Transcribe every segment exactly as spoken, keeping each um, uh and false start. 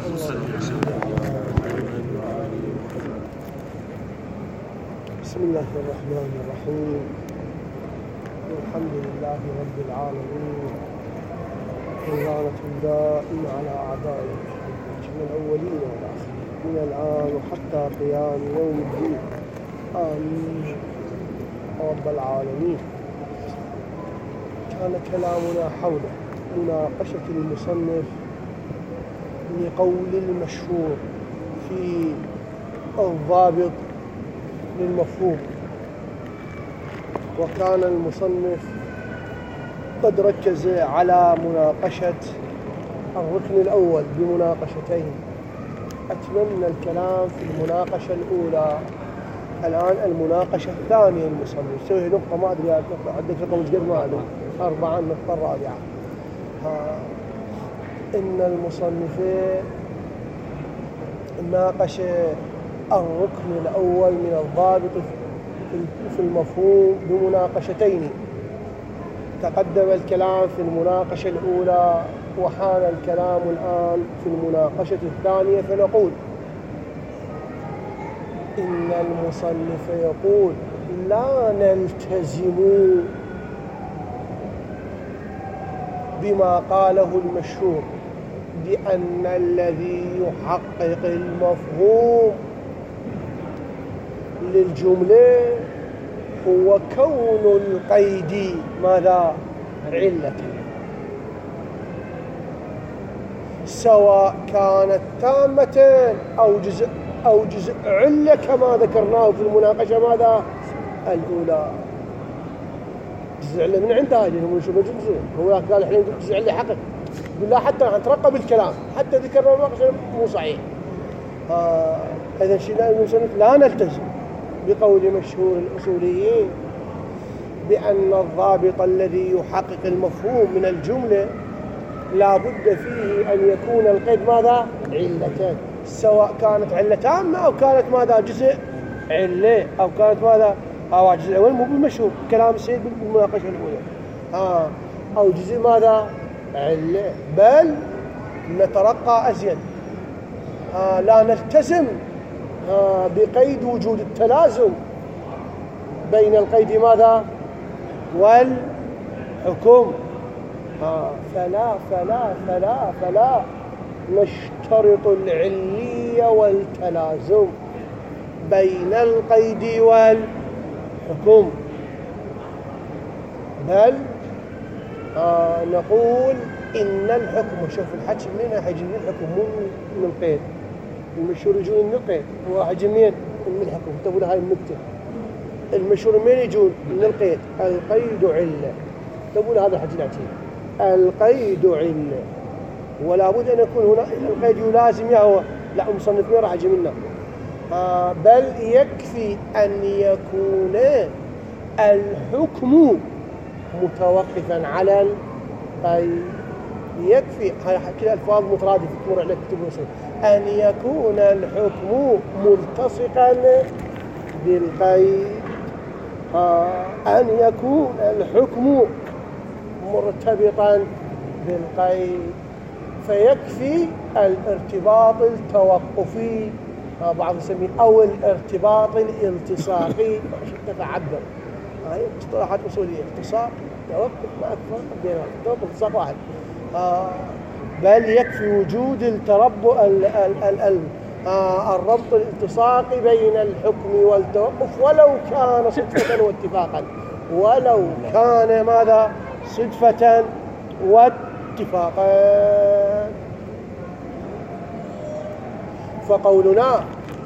بسم الله الرحمن الرحيم. الحمد لله رب العالمين، واللعنة دائمة على أعدائه من الأولين والآخرين من الآن وحتى قيام يوم الدين. آمين رب العالمين. كان كلامنا حول مناقشة المصنف لقول المشهور في الضابط للمفهوم، وكان المصنف قد ركز على مناقشة الركن الأول بمناقشتين. أتممنا الكلام في المناقشة الأولى، الآن المناقشة الثانية المصنف سوي نقطة ما أدري عندك رقم قد ما أدري أربعة النقطة الرابعة. إن المصنف ناقش الركن الأول من الضابط في المفهوم بمناقشتين. تقدم الكلام في المناقشة الأولى، وحان الكلام الآن في المناقشة الثانية. فنقول إن المصنف يقول لا نلتزم بما قاله المشهور بأن الذي يحقق المفهوم للجملة هو كون القيد ماذا؟ علة، سواء كانت تامة أو جزء أو جزء علة كما ذكرناه في المناقشة ماذا؟ الأولى. جزء علة من عندها هو شو جزء، هو قال احنا جزء علة حقق، يقول لا حتى نترقب الكلام حتى ذكرنا المناقشة مو صحيح. آه إذا شيء لا نلتزم بقول مشهور الأصوليين بأن الضابط الذي يحقق المفهوم من الجملة لا بد فيه أن يكون القيد ماذا؟ علتان، سواء كانت علة تامة أو كانت ماذا؟ جزء علة، أو كانت ماذا؟ أو جزء أول مو بالمشهور كلام السيد بالمناقشة الأولى آه أو جزء ماذا؟ علة. بل نترقى أزيد، آه لا نلتزم آه بقيد وجود التلازم بين القيد ماذا؟ والحكم. آه فلا فلا فلا فلا نشترط العلية والتلازم بين القيد والحكم، بل آه نقول إن الحكم، شوف الحكم منين حيجي من الحكم مو من القيد. المشهور يجون من القيد، هو حيجي منين؟ من الحكم. تقول هاي النكتة، المشهور منين يجون؟ من القيد. القيد علة، تقول هذا حجي العتيب، القيد علة، ولا بد أن يكون هنا القيد يلازم يهوى. لا مصنف ما راح يجي منه، آه بل يكفي أن يكون الحكم متوقفا على القيد. يكفي، هاي كل ألفاظ مترادفة تمر عليك كتب الوصول، أن يكون الحكم ملتصقا بالقيد، آه أن يكون الحكم مرتبطا بالقيد. فيكفي الارتباط التوقفي، آه بعض يسميه، أو الارتباط الالتصاقي، تتعبر هاي اصطلاحات أصولية، التصاق توقف ما أكثر بينهم، توقف التصاق واحد. آه بل يكفي وجود التربط ال ال ال ال آه الربط الالتصاقي بين الحكم والتوقف، ولو كان صدفة واتفاقا، ولو كان ماذا؟ صدفة واتفاقا. فقولنا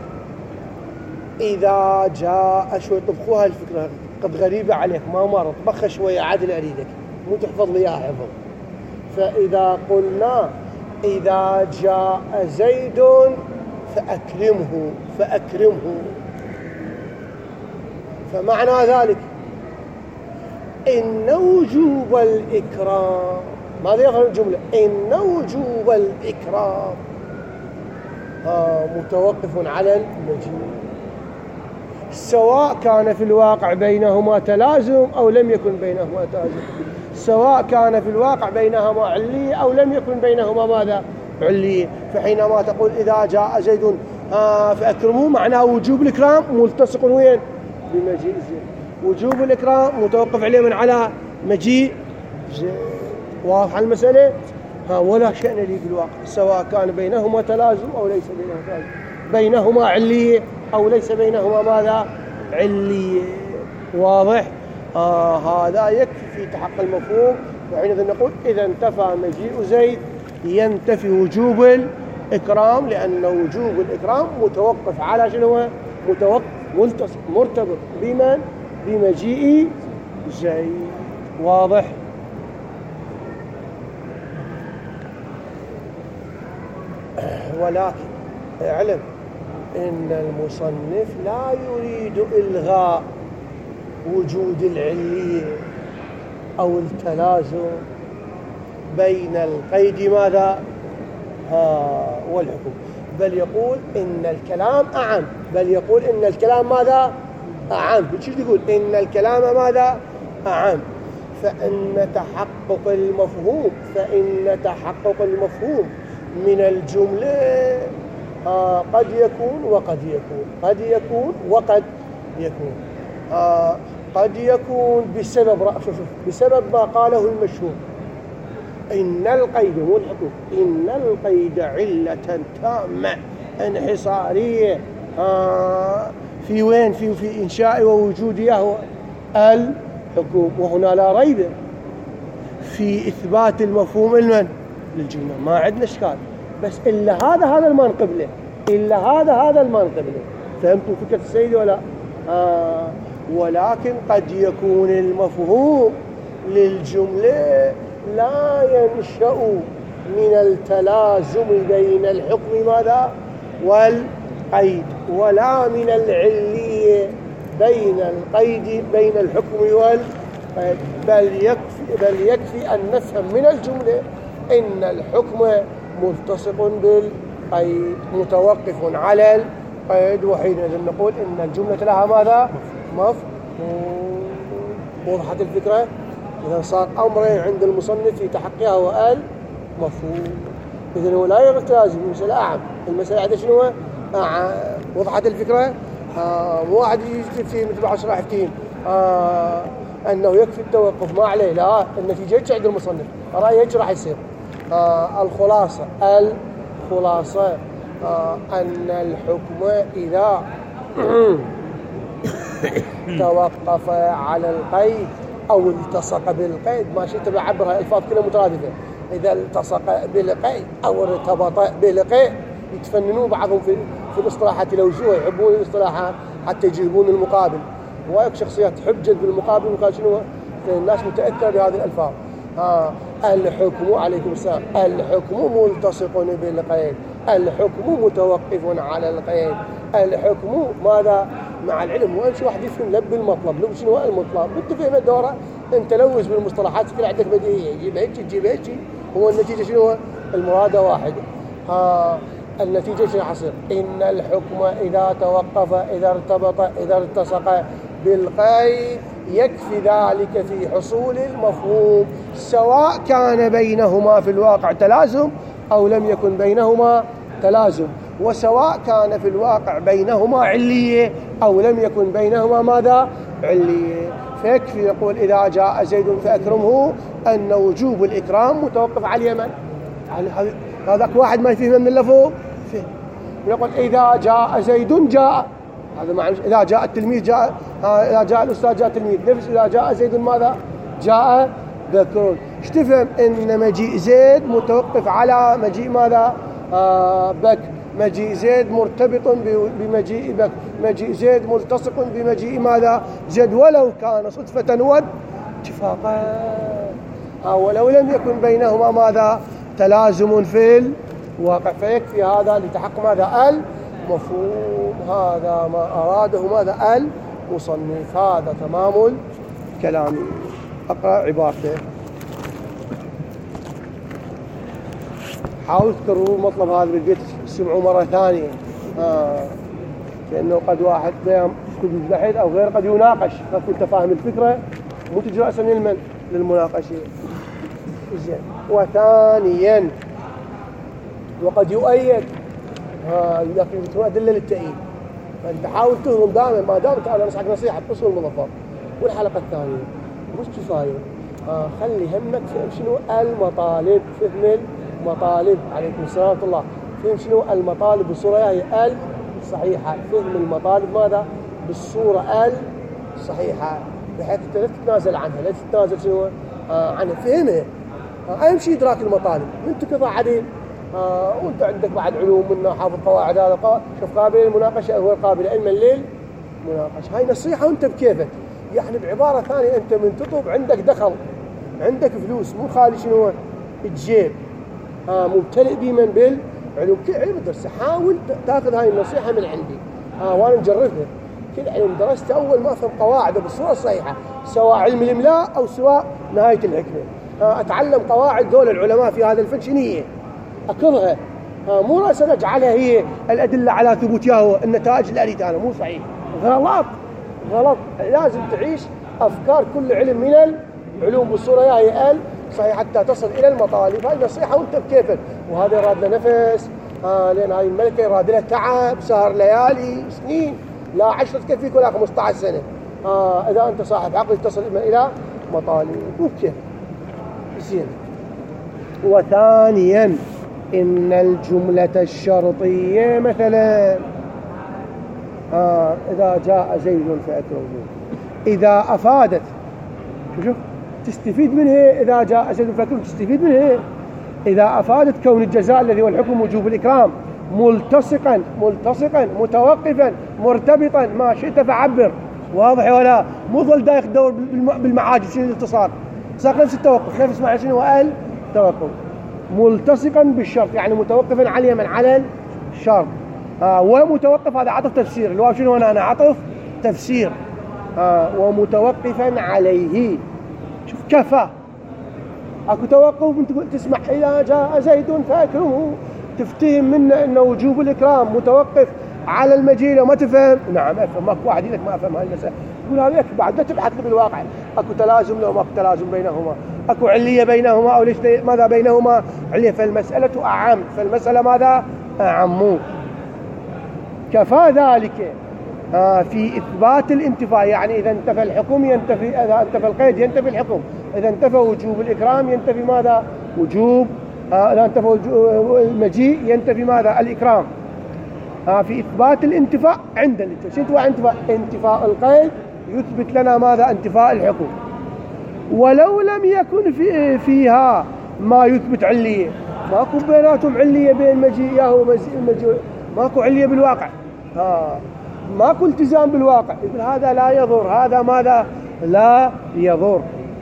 إذا جاء شوي طبخوها الفكرة قد غريبة عليك، ما مرة طبخها شوية عادل أريدك مو تحفظ لي إياها حفظ. فإذا قلنا إذا جاء زيد فأكرمه فأكرمه، فمعنى ذلك إن وجوب الإكرام، ماذا يظهر الجملة؟ إن وجوب الإكرام آه متوقف على المجيء، سواء كان في الواقع بينهما تلازم أو لم يكن بينهما تلازم، سواء كان في الواقع بينهما علية أو لم يكن بينهما ماذا؟ علية. فحينما تقول إذا جاء زيد آه فأكرموه، معناه وجوب الإكرام ملتصق وين؟ بمجيء زيد. وجوب الإكرام متوقف عليه من على مجيء زيد. واضح المسألة؟ ها ولا شأن لي بالواقع، سواء كان بينهما تلازم أو ليس بينهما تلازم، بينهما علية أو ليس بينهما ماذا؟ علية. واضح؟ آه هذا يكفي في تحقق المفهوم. وحينئذ نقول إذا انتفى مجيء زيد ينتفي وجوب الإكرام، لأن وجوب الإكرام متوقف على شنو؟ متوقف ملتصق مرتبط بمن؟ بمجيء زيد. واضح؟ ولكن اعلم إن المصنف لا يريد إلغاء وجود العلية أو التلازم بين القيد ماذا؟ آه والحكم، بل يقول إن الكلام أعم، بل يقول إن الكلام ماذا؟ أعم. شو يقول؟ إن الكلام ماذا؟ أعم. فإن تحقق المفهوم فإن تحقق المفهوم من الجملة آه قد يكون وقد يكون قد يكون وقد يكون آه قد يكون بسبب شوف بسبب ما قاله المشهور إن القيد مو الحكم، إن القيد علة تامة انحصارية آه في وين؟ في في إنشاء ووجودها هو الحكم. وهنا لا ريب في إثبات المفهوم المن للجملة، ما عندنا إشكال، بس إلا هذا هذا المان قبله، إلا هذا هذا المان قبله. فهمتوا فكرة السيد ولا؟ آه ولكن قد يكون المفهوم للجملة لا ينشأ من التلازم بين الحكم ماذا؟ والقيد، ولا من العلية بين القيد بين الحكم والقيد، بل يكفي بل يكفي أن نفهم من الجملة إن الحكم ملتصق بالقيد متوقف على القيد. وحينئذ نقول إن الجملة لها ماذا؟ مفهوم. وضحت الفكرة؟ إذا صار أمرين عند المصنف في تحقيقها وقال مفهوم، إذن هو لا يلتزم المسألة أعم، المسألة عندها شنو؟ أعم. وضحت الفكرة؟ آه مو واحد يفتي مثل بعض شرح يفتين آه أنه يكفي التوقف ما عليه، لا، النتيجة ايش عند المصنف؟ رأيه ايش راح يصير؟ آه الخلاصة الخلاصة آه أن الحكم إذا توقف على القيد أو التصق بالقيد، ما شئت بعبرها الفاظ كلها مترادفة، إذا التصق بالقيد أو ارتبط بالقيد، يتفننون بعضهم في في الاصطلاحات الوجوه، يحبون الاصطلاحات حتى يجيبون المقابل. وايك شخصيات حجت بالمقابل وقال شنو؟ الناس متأثرة بهذه الألفاظ. آه الحكم عليكم السلام، الحكم ملتصق بالقيد، الحكم متوقف على القيد، الحكم ماذا؟ مع العلم. وأنش واحد يفهم لب المطلب، لب شنو المطلب؟ انت فهم الدورة، انت لوث بالمصطلحات كل عندك بديهية، يجيب هيك تجيب هيك، هو النتيجة شنو؟ المرادة واحدة. آه النتيجة شنو حصل؟ إن الحكم إذا توقف إذا ارتبط إذا التصق بالقيد يكفي ذلك في حصول المفهوم، سواء كان بينهما في الواقع تلازم أو لم يكن بينهما تلازم، وسواء كان في الواقع بينهما علية أو لم يكن بينهما ماذا؟ علية. فيكفي يقول إذا جاء زيد فأكرمه أن وجوب الإكرام متوقف على اليمن. هذاك واحد ما يفهم من اللفظ فهم. يقول إذا جاء زيد جاء، هذا معنى إذا جاء التلميذ جاء، إذا جاء الأستاذ جاء التلميذ، نفس إذا جاء زيد ماذا؟ جاء ذكر. ايش تفهم؟ إن مجيء زيد متوقف على مجيء ماذا؟ آه بك. مجيء زيد مرتبط بمجيء بك، مجيء زيد ملتصق بمجيء ماذا؟ زيد، ولو كان صدفة واتفاقا، ولو لم يكن بينهما ماذا؟ تلازم في الواقع. فيكفي هذا لتحقق ماذا؟ المفهوم. هذا ما أراده ماذا؟ المصنف. هذا تمام الكلام. أقرأ عبارته. حاول تكرروا المطلب هذا بالبيت تسمعوا مرة ثانية، آه. لأنه قد واحد قد يجتهد أو غير قد يناقش، فكنت فاهم الفكرة مو تجي رأسا للمن للمناقشة. زين. وثانيا وقد يؤيد، لكن تكون أدلة للتأييد. فأنت حاول تهضم دائما، ما دامت أنا نصحك نصيحة بأصول المظفر. والحلقة الثانية مش كفاية، آه خلي همك فهم شنو المطالب، فهم المطالب. عليكم السلام ورحمة الله. فهم شنو المطالب بالصورة هي الصحيحة، فهم المطالب ماذا بالصورة الصحيحة، بحيث انت لا تتنازل عنها، لا تتنازل شنو آه عنها، فهمها. آه اهم شيء ادراك المطالب. انت كذا عديل آه وانت عندك بعد علوم منه، حافظ قواعد، هذا قا... شوف قابل للمناقشه هو قابل علما الليل مناقشه. هاي نصيحه وانت بكيفك. يعني بعباره ثانيه، انت من تطلب عندك دخل، عندك فلوس، مو خالي شنو الجيب، آه ممتلئ بي من بالعلوم. كل علم درسه حاول تاخذ هاي النصيحه من عندي. آه وانا نجربها. كل علم درسته اول ما افهم قواعده بالصوره الصحيحه، سواء علم الاملاء او سواء نهايه الحكمه. آه اتعلم قواعد ذول العلماء في هذا الفن شنو هي، اكرها. آه مو راسا اجعلها هي الادله على ثبوت ياهو النتائج اللي اريد انا، مو صحيح، غلط غلط. لازم تعيش افكار كل علم من العلوم بالصوره هي ال صحيح حتى تصل الى المطالب. هاي نصيحه وانت بكيفك. وهذا يراد له نفس، آه لان هاي الملكه يراد لها تعب، سهر ليالي سنين، لا عشرة تكفيك ولا خمسة عشر سنه. آه اذا انت صاحب عقل تصل الى مطالب. اوكي زين. وثانيا ان الجمله الشرطيه مثلا آه إذا جاء زيد فأكرمه، إذا أفادت شوف تستفيد منها. إذا جاء زيد فأكرمه تستفيد منها إذا أفادت كون الجزاء الذي هو الحكم وجوب الإكرام ملتصقا ملتصقا متوقفا مرتبطا، ما شئت فعبر. واضح ولا؟ مو ظل دايخ تدور بالمعاجم شنو الاتصال، ساق نفس التوقف، نفس معنى شنو هو التوقف. ملتصقا بالشرط يعني متوقفا عليه من على الشرط. آه ومتوقف هذا عطف تفسير، اللي هو شنو هنا؟ أنا عطف تفسير. آه ومتوقفا عليه. شوف كفى، اكو توقف انت تقول تسمع إذا جاء زيد فأكرمه، تفتهم منه انه وجوب الإكرام متوقف على المجيء. لو ما تفهم نعم افهم، ماكو واحد لك ما افهم هاي المسألة، تقول هذا يكفي. بعد لا تبحث بالواقع اكو تلازم لو ماكو تلازم بينهما، اكو علية بينهما او ليش ماذا بينهما علية. فالمسألة أعم، فالمسألة ماذا أعم. كفى ذلك آه في إثبات الانتفاء، يعني إذا انتفى الحكم ينتفي، إذا انتفى القيد ينتفي الحكم، إذا انتفى وجوب الإكرام ينتفي ماذا؟ وجوب آه إذا انتفى المجيء ينتفي ماذا؟ الإكرام. آه في إثبات الانتفاء عند الانتفاء. شو انتفاء؟ انتفاء انتفاء القيد يثبت لنا ماذا؟ انتفاء الحكم. ولو لم يكن في فيها ما يثبت علية، ماكو بيناتهم علية بين مجيء ياهو ومجيء، ماكو علية بالواقع، آه ماكو التزام بالواقع، يقول هذا لا يضر، هذا ماذا لا يضر.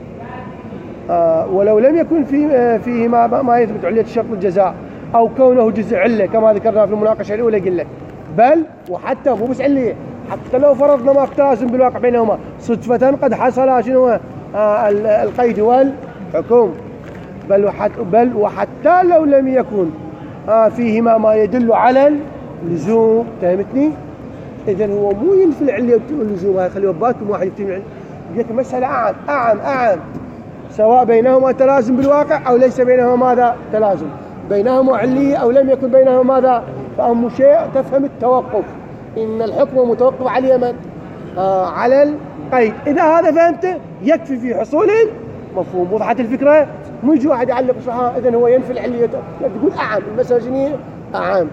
آه ولو لم يكن في فيه ما, ما يثبت علية شرط الجزاء أو كونه جزء علة كما ذكرنا في المناقشة الأولى قلت، بل وحتى مو بس علية، حتى لو فرضنا ما تلازم بالواقع بينهما صدفة قد حصل شنو آه القيد والحكم، بل وحتى, بل وحتى لو لم يكن آه فيهما ما يدل على اللزوم. فهمتني؟ إذن هو مو ينفي العلة واللزوم، هاي خلي بالكم واحد يفتي من يجيك مسألة أعم أعم أعم، سواء بينهما تلازم بالواقع أو ليس بينهما ماذا تلازم، بينهما علية أو لم يكن بينهما ماذا. فأهم شيء تفهم التوقف، إن الحكم متوقف على من؟ آه على القيد. إذا هذا فهمته يكفي في حصول المفهوم. وضحت الفكرة؟ مو يجي واحد يعلق صحيح إذن هو ينفي العلية، تقول أعم، المسألة شنو أعم.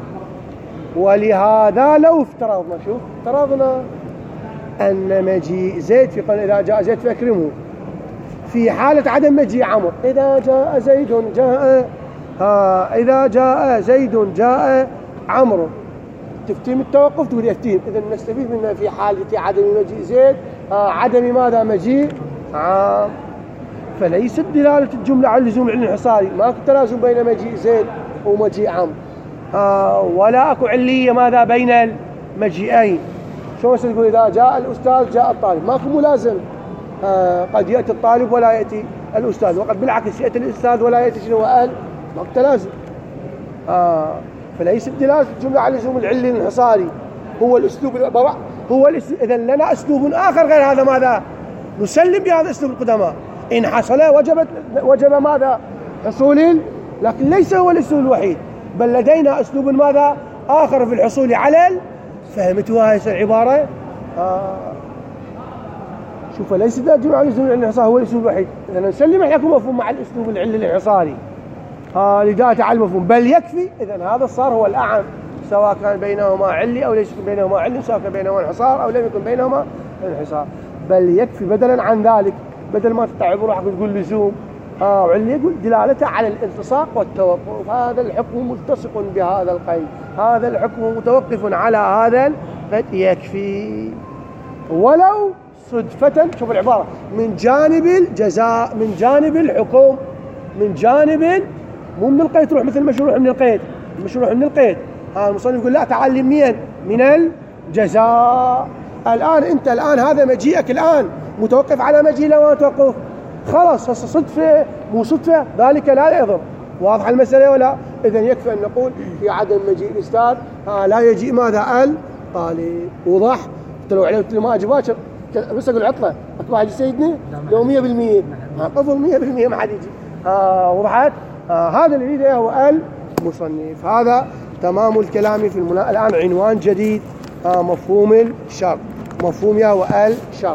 ولهذا لو افترضنا، شوف افترضنا أن مجيء زيد في قول إذا جاء زيد فأكرمه، في حالة عدم مجيء عمرو، إذا جاء زيد جاء ها إذا جاء زيد جاء عمرو، تفتهم التوقف تقول يفتهم. إذا نستفيد منها في حالة عدم مجيء زيد عدم ماذا مجيء عام. فليست دلالة الجملة على اللزوم الانحصاري، ماكو تلازم بين مجيء زيد ومجيء عمرو، آه ولا أكو علية ماذا بين المجيئين. شو مثل تقول إذا جاء الأستاذ جاء الطالب، ماكو ملازم. آه قد يأتي الطالب ولا يأتي الأستاذ، وقد بالعكس يأتي الأستاذ ولا يأتي شنو قال، ماكو تلازم. آه فليس دلالة الجملة على لزوم العلي الانحصاري، هو الأسلوب هو الأسلوب. إذا لنا أسلوب آخر غير هذا ماذا نسلم بهذا الأسلوب القدماء، إن حصل وجبت وجب ماذا حصول، لكن ليس هو الأسلوب الوحيد. بل لدينا أسلوب ماذا آخر في الحصول على فهمتوا هاي العبارة؟ آه. شوف ليس ذا جمع الأسلوب الانحصاري هو الأسلوب الوحيد. إذا نسلم لكم مفهوم مع الأسلوب العلي الانحصاري آه لذاته على المفهوم بل يكفي. إذا هذا صار هو الأعم سواء كان بينهما علي أو ليس بينهما علي، سواء كان بينهما انحصار أو لم يكن بينهما انحصار. بل يكفي بدلا عن ذلك، بدل ما تتعب روحك وتقول لزوم آه علي، يقول دلالته على الالتصاق والتوقف. هذا الحكم ملتصق بهذا القيد، هذا الحكم متوقف على هذا القيد، يكفي ولو صدفة. شوف العبارة، من جانب الجزاء، من جانب الحكم، من جانب مو من القيد تروح مثل المشروع من القيد، المشروع من القيد. ها المصنف يقول لا تعلم منين؟ من الجزاء. الآن أنت الآن هذا مجيئك الآن متوقف على مجيء لما توقف، خلاص صدفة مو صدفة ذلك لا يضر. واضح المسألة ولا؟ إذا يكفي أن نقول في عدم مجيء الأستاذ ها لا يجيء ماذا؟ الطالب. وضح؟ لو علمت ما أجي باكر بس أقول عطلة أكو واحد يسيدني لو مية بالمية قفل مية بالمية ما حد يجي. ها وضحت؟ ها هذا اللي يريده هو المصنف. هذا تمام الكلام في المنا... الآن عنوان جديد، ها مفهوم الشرط، مفهوم يا الشرط.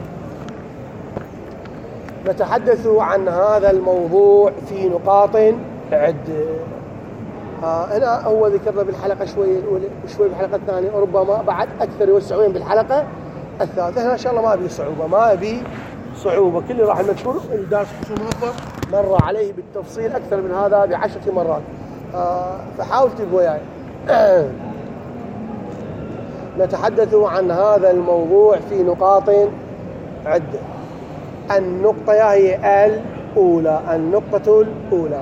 نتحدث عن هذا الموضوع في نقاط عدة. آه أنا أول ذكرنا بالحلقة شوي شوي بالحلقة الثانية، ربما بعد أكثر يوسعون بالحلقة الثالثة. هنا إن شاء الله ما أبي صعوبة، ما أبي صعوبة، كل راح المذكور الدرس موفق مر عليه بالتفصيل أكثر من هذا بعشرة مرات. آه فحاول تبقوا وياي. نتحدث عن هذا الموضوع في نقاط عدة. النقطة هي الأولى، النقطة الأولى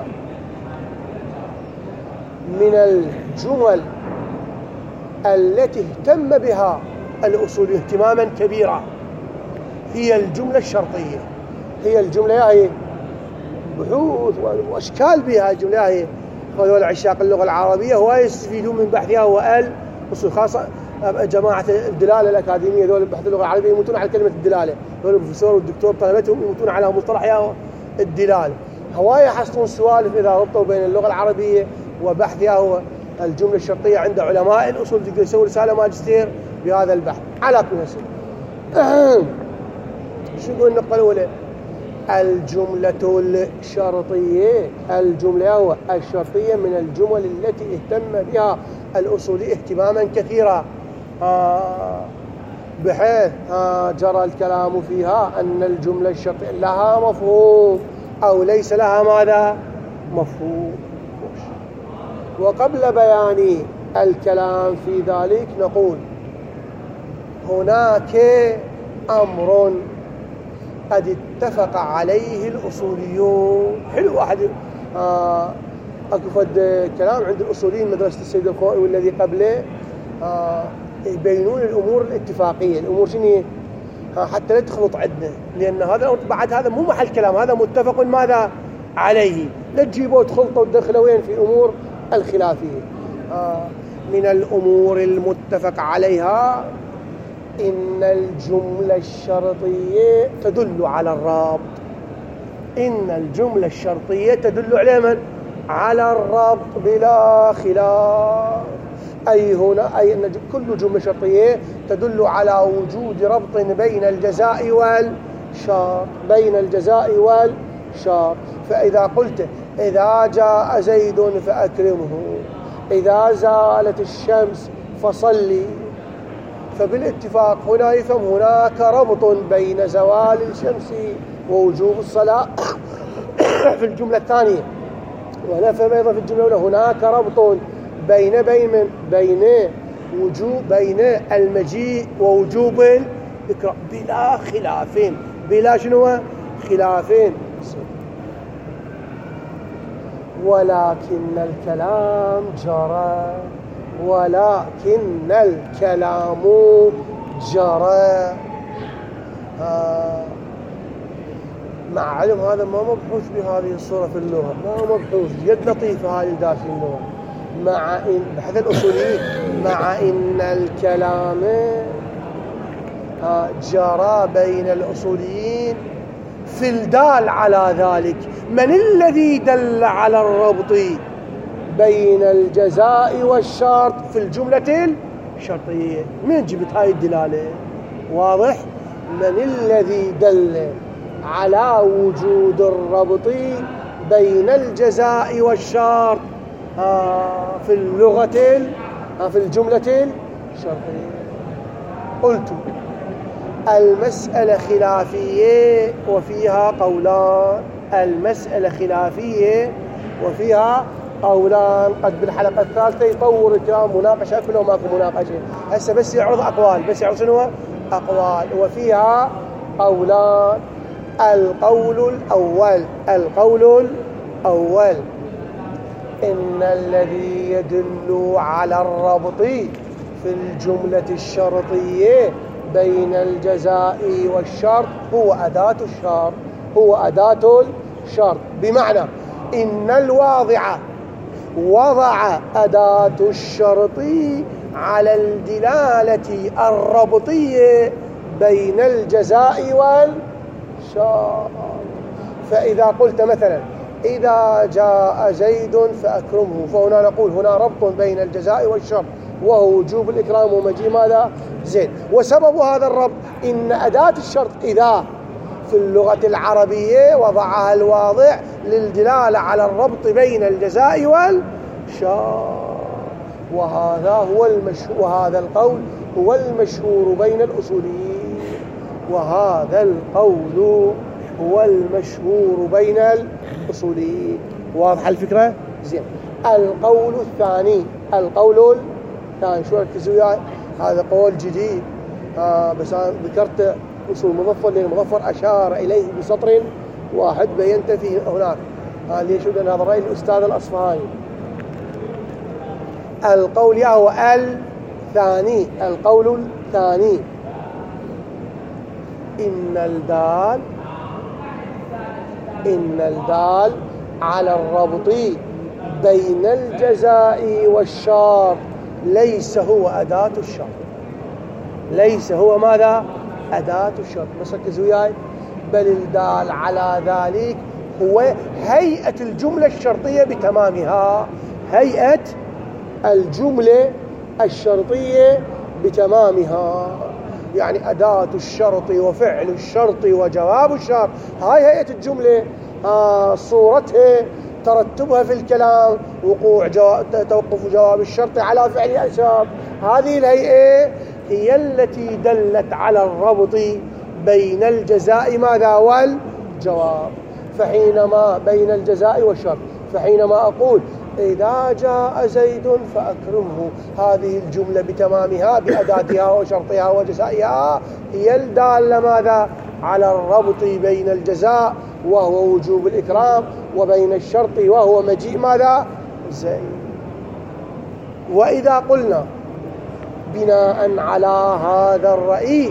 من الجمل التي اهتم بها الأصول اهتماما كبيرا هي الجملة الشرطية. هي الجملة هي بحوث وأشكال بها. الجملة هي هذول عشاق اللغة العربية هو يستفيدون من بحثها والأصول، خاصة جماعة الدلالة الأكاديمية ذول بحث اللغة العربية يموتون على كلمة الدلالة. ذول البروفيسور والدكتور طلبتهم يموتون على مصطلح الدلالة. هواية يحصلون سوالف إذا ربطوا بين اللغة العربية وبحثها هو الجملة الشرطية عند علماء الأصول. تقدر يسوي رسالة ماجستير بهذا البحث على كل اسم. شو يقول النقطة الأولى؟ الجملة الشرطية. الجملة هو الشرطية من الجمل التي اهتم بها الأصولي اهتماما كثيرا، آه بحيث آه جرى الكلام فيها أن الجملة الشرطية لها مفهوم أو ليس لها ماذا؟ مفهوم. وقبل بيان الكلام في ذلك نقول هناك أمر قد اتفق عليه الأصوليون. حلو واحد آه أكو فد كلام عند الأصوليين مدرسة السيد الخوئي والذي قبله آه يبينون الأمور الاتفاقية. الأمور شنو آه حتى لا تخلط عندنا، لأن هذا بعد هذا مو محل كلام، هذا متفق ماذا عليه. لا تجيبوا وتخلطوا وتدخلوا وين في أمور الخلافية. آه من الأمور المتفق عليها إن الجملة الشرطية تدل على الرابط. إن الجملة الشرطية تدل على من؟ على الرابط بلا خلاف. أي هنا أي أن كل جملة شرطية تدل على وجود ربط بين الجزاء والشرط، بين الجزاء والشرط. فإذا قلت إذا جاء زيد فأكرمه، إذا زالت الشمس فصلي، فبالاتفاق هنا يفهم هناك ربط بين زوال الشمس ووجوب الصلاة في الجملة الثانية. ونفهم أيضا في الجملة الأولى هناك ربط بين بين بين وجوب بين المجيء ووجوب الإكراه بلا خلافين. بلا شنو؟ خلافين. ولكن الكلام جرى، ولكن الكلام جرى آه مع علم هذا ما مبحوث بهذه الصورة في اللغة، ما مبحوث جد لطيفة هذه الدار في اللغة. مع إن بحث الأصوليين مع إن الكلام آه جرى بين الأصوليين في الدال على ذلك. من الذي دل على الربط بين الجزاء والشرط في الجملة الشرطية. من جبت هاي الدلالة؟ واضح؟ من الذي دل على وجود الربط بين الجزاء والشرط آه في اللغة آه في الجملة الشرطية؟ قلت المسألة خلافية وفيها قولان. المسألة خلافية وفيها قولان. قد بالحلقة الثالثة يطور الكلام مناقشة كله ماكو مناقشة. هسه بس يعرض أقوال، بس يعرض شنو أقوال. وفيها قولان. القول الأول القول الأول إن الذي يدل على الربط في الجملة الشرطية بين الجزاء والشرط هو أداة الشرط. هو أداة الشرط، بمعنى إن الواضع وضع أداة الشرط على الدلالة الربطية بين الجزاء والشرط. فإذا قلت مثلا إذا جاء زيد فأكرمه، فهنا نقول هنا ربط بين الجزاء والشرط وهو وجوب الإكرام ومجيء ماذا؟ زيد. وسبب هذا الربط إن أداة الشرط إذا في اللغة العربية وضعها الواضع للدلالة على الربط بين الجزاء والشرط. وهذا هو المشهور، وهذا القول هو المشهور بين الأصوليين. وهذا القول هو المشهور بين الأصوليين. واضحة الفكرة؟ زين. القول الثاني القول الثاني شو ركزوا وياي؟ هذا قول جديد آه بس أنا ذكرت أصول مظفر، لأن المظفر أشار إليه بسطر واحد بينت فيه هناك. آه ليش؟ لأن هذا رأي الأستاذ الأصفهاني. القول هو الثاني القول الثاني إن الدال إن الدال على الربط بين الجزاء والشرط ليس هو أداة الشرط. ليس هو ماذا؟ أداة الشرط. بس ركزوا وياي. بل الدال على ذلك هو هيئة الجملة الشرطية بتمامها. هيئة الجملة الشرطية بتمامها، يعني أداة الشرط وفعل الشرط وجواب الشرط. هاي هيئة الجملة، آه صورتها، ترتبها في الكلام، وقوع جواب توقف جواب الشرط على فعل الشرط. هذه الهيئة هي التي دلت على الربط بين الجزاء ماذا والجواب. فحينما بين الجزاء والشرط، فحينما أقول إذا جاء زيد فأكرمه، هذه الجملة بتمامها بأداتها وشرطها وجزائها هي الدالة ماذا؟ على الربط بين الجزاء وهو وجوب الإكرام وبين الشرط وهو مجيء ماذا؟ زيد. وإذا قلنا بناء على هذا الرأي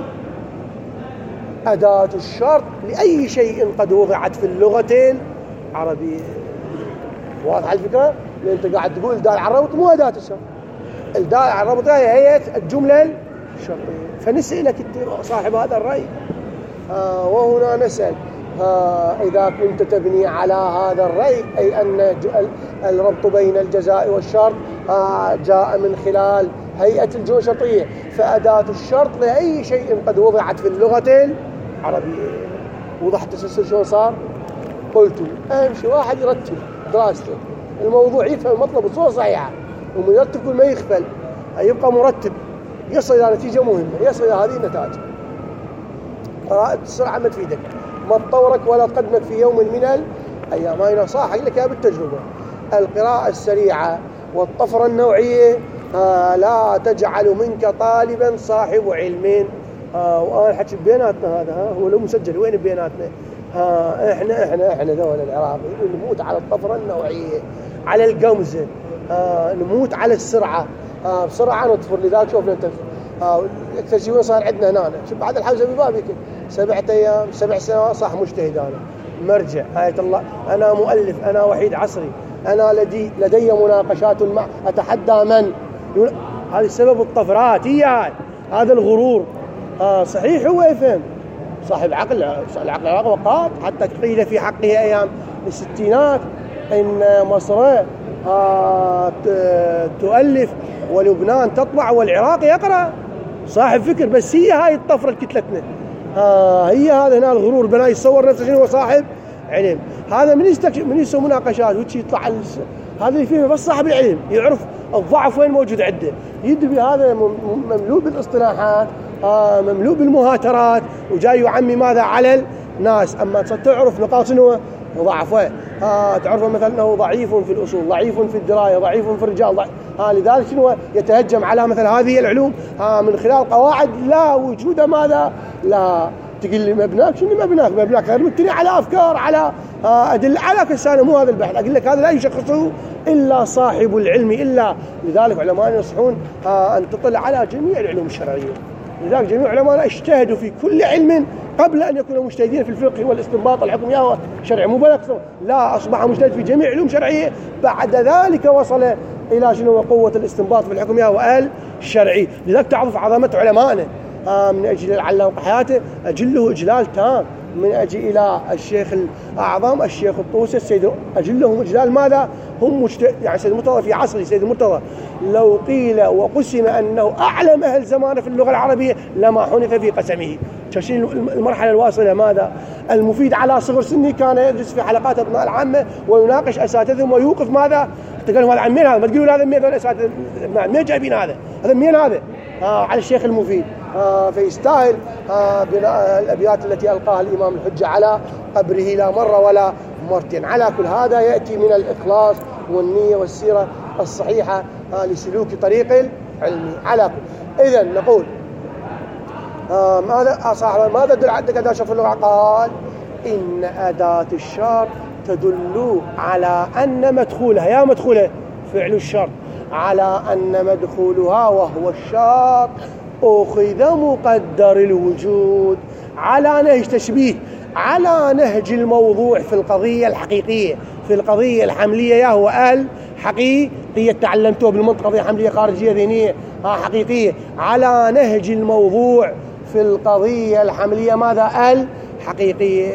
أداة الشرط لأي شيء قد وضعت في اللغة العربية. واضح الفكرة؟ لأن أنت قاعد تقول دال على الربط مو أداة الشرط. الدال على الربط هي هيئة الجملة الشرطية. فنسألك صاحب هذا الرأي آه وهنا نسأل آه إذا كنت تبني على هذا الرأي، أي أن الربط بين الجزاء والشرط آه جاء من خلال هيئة الجملة الشرطية، فأداة الشرط لأي شيء قد وضعت في اللغة العربية. وضح التسلسل شو صار؟ قلت أهم شيء واحد يرتب دراسته الموضوع، يفهم المطلب بصورة صحيحة، ومن يرتب كل ما يخفل يبقى مرتب، يصل إلى نتيجة مهمة، يصل إلى هذه النتائج. قراءة السرعة ما تفيدك، ما تطورك ولا تقدمك في يوم من الأيام. هاي نصائح لك بالتجربة. القراءة السريعة والطفرة النوعية آه لا تجعل منك طالبا صاحب علم. آه وأنا حكي بيناتنا هذا، ها هو لو مسجل وين بيناتنا؟ ها احنا احنا احنا دولة العراق نموت على الطفرة النوعية، على القمزة، آه نموت على السرعة، آه بسرعة نطفر. لذلك شوف انت آه اكثر شيء صار عندنا هنا، شوف بعد الحوزة ببابك سبعة ايام سبع سنوات صح مجتهد. انا مرجع آية الله، انا مؤلف، انا وحيد عصري، انا لدي لدي مناقشات مع اتحدى من يقول. هذا سبب الطفرات، هي هذا الغرور. آه صحيح هو يفهم صاحب عقل، العقل عقل وقات، حتى قيل في حقه أيام الستينات إن مصر ها تؤلف ولبنان تطبع والعراق يقرأ، صاحب فكر. بس هي هاي الطفرة كتلتنا، ها هي هذا هنا الغرور بنا يتصور نفسه شنو هو صاحب علم. هذا من يستكشف من يسوي مناقشات وشي يطلع هذا اللي فيه بس صاحب العلم يعرف الضعف وين موجود عنده، يدري هذا مملوء بالاصطلاحات، آه مملوء بالمهاترات وجاي يعمي ماذا على الناس. اما تعرف نقاط شنو ضعفه، آه تعرف مثلا انه ضعيف في الاصول، ضعيف في الدرايه، ضعيف في الرجال، ضعيف. آه لذلك شنو يتهجم على مثل هذه العلوم آه من خلال قواعد لا وجود ماذا لا. تقول لي مبناك شنو مبناك؟ مبناك غير مبتني على افكار، على آه ادله، على كسانه. مو هذا البحث، اقول لك هذا لا يشخصه الا صاحب العلم. الا لذلك علماء ينصحون آه ان تطلع على جميع العلوم الشرعيه. لذلك جميع علماء اجتهدوا في كل علم قبل ان يكونوا مجتهدين في الفقه والاستنباط الحكم يا شرعي، مو بلغ لا، اصبح مجتهد في جميع علوم شرعيه. بعد ذلك وصل الى شنو قوه الاستنباط في الحكم يا الشرعي. لذلك تعرف عظمه علمائنا آه من اجل العلامه حياته اجله اجلال تام، من اجل الى الشيخ الاعظم الشيخ الطوسي السيد، اجلهم اجلال ماذا هم مجت... يعني سيد المرتضى في عصره، سيد المرتضى لو قيل وقسم انه اعلم اهل زمانه في اللغه العربيه لما حنث في قسمه. تشين المرحله الواصله ماذا المفيد على صغر سني كان يجلس في حلقات ابناء العامه ويناقش اساتذتهم ويوقف ماذا تقول هذا عن مين هذا، ما تقولوا هذا مين هذول الاساتذه مين جايبين هذا هذا مين هذا آه على الشيخ المفيد. آه فيستاهل آه الابيات التي القاها الامام الحجه على قبره لا مره ولا مرتين. على كل هذا ياتي من الاخلاص والنيه والسيره الصحيحه آه لسلوك طريق العلم. على كل اذا نقول آه ماذا صاحب ماذا تدل عندك اداه شرط اللغه؟ قال ان اداه الشرط تدل على ان مدخولها يا مدخوله فعل الشرط على ان مدخولها وهو الشرط أخذ مقدر الوجود على نهج تشبيه، على نهج الموضوع في القضية الحقيقية، في القضية الحملية يا هو الحقيقية تعلمتوه بالمنطقة قضية حملية خارجية ذهنية ها حقيقية، على نهج الموضوع في القضية الحملية ماذا الحقيقية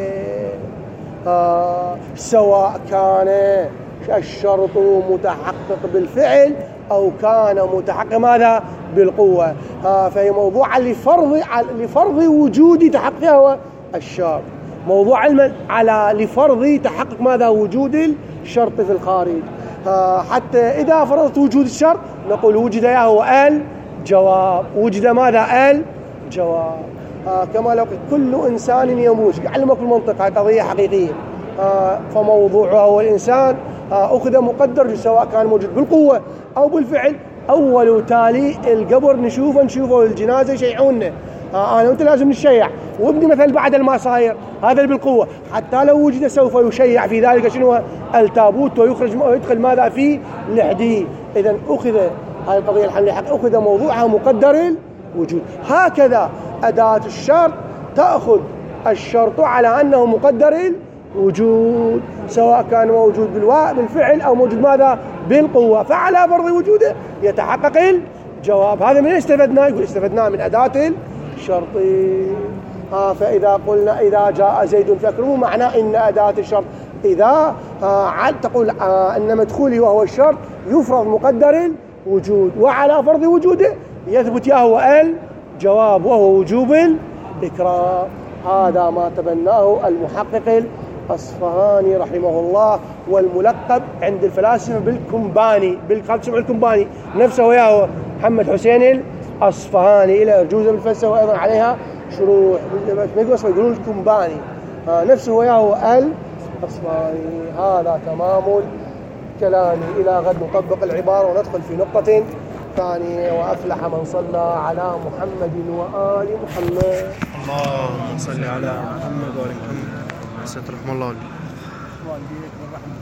آه سواء كان الشرط متحقق بالفعل أو كان متحقق ماذا بالقوة. آه فهي موضوع لفرض لفرض وجود تحققها هو الشرط، موضوع علما على لفرض تحقق ماذا وجود الشرط في الخارج. آه حتى إذا فرضت وجود الشرط نقول وجد يا هو الجواب، وجد ماذا الجواب. آه كما لو كل إنسان يموت، علمك المنطق هذه قضية حقيقية. آه فموضوعها هو الإنسان آه أخذ مقدر سواء كان موجود بالقوة أو بالفعل. أول وتالي القبر نشوفه نشوفه الجنازة يشيعونه آه أنا وأنت لازم نشيع، وابني مثل بعد المصاير هذا اللي بالقوة حتى لو وجد سوف يشيع في ذلك شنو التابوت ويخرج ويدخل ماذا في الحديد. إذا أخذ هذه القضية الحملية حق أخذ موضوعها مقدر الوجود. هكذا أداة الشرط تأخذ الشرط على أنه مقدر الوجود سواء كان موجود بالواء بالفعل أو موجود ماذا بالقوة، فعلى فرض وجوده يتحقق الجواب. هذا من استفدنا؟ يقول استفدنا من أداة الشرط. آه فإذا قلنا إذا جاء زيد فاكرمه معناه إن أداة الشرط إذا آه تقول آه أن مدخولي وهو الشرط يفرض مقدر الوجود وعلى فرض وجوده يثبت يا هو الجواب وهو وجوب الإكرام. هذا ما تبناه المحقق الأصفهاني رحمه الله والملقب عند الفلاسفة بالكمباني، بالخمس الكمباني نفسه يا محمد حسين الأصفهاني إلى أرجوزة بالفلسفة وأيضا عليها شروح يقولون الكمباني آه نفسه يا هو الأصفهاني. هذا تمام كلامي. إلى غد نطبق العبارة وندخل في نقطة ثانية. وأفلح من صلى على محمد وآل محمد. اللهم صل على محمد وآل محمد. سترحم الله.